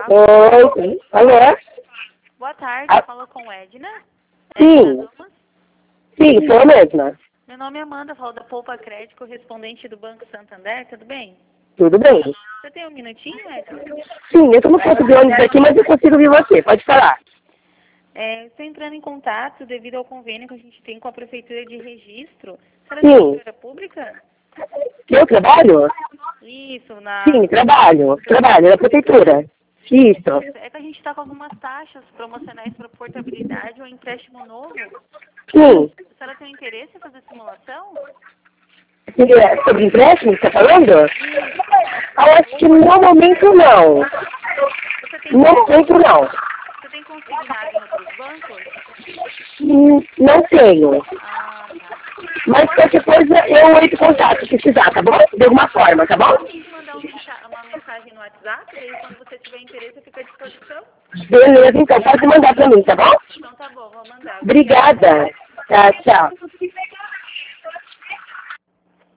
Oi, alô? Boa tarde, falo com Edna. Sim. Sim, sou a mesma. Meu nome é Amanda, falo da Poupa Crédito, correspondente do Banco Santander, tudo bem? Tudo bem? Você tem um minutinho, Edna? Sim, eu tô no ponto de ônibus aqui, mas eu consigo ouvir você. Pode falar. Estou entrando em contato devido ao convênio que a gente tem com a Prefeitura de Registro. Será Sim. servidora pública? Eu trabalho? Isso, na... Sim, trabalho. Trabalho na prefeitura. Isso. É que a gente está com algumas taxas promocionais para portabilidade ou empréstimo novo. Sim. A senhora tem interesse em fazer simulação? Sobre empréstimo, você tá falando? Eu acho que no momento não. Você tem, No momento não. você tem consignado em outros bancos? Não tenho. Ah, tá. Mas qualquer coisa eu entro em contato se precisar, tá bom? De alguma forma, tá bom? Posso te mandar uma mensagem no WhatsApp, daí quando você tiver interesse eu fico à disposição? Beleza, então pode mandar pra mim, tá bom? Então tá bom, vou mandar. Obrigada. Tá, tchau.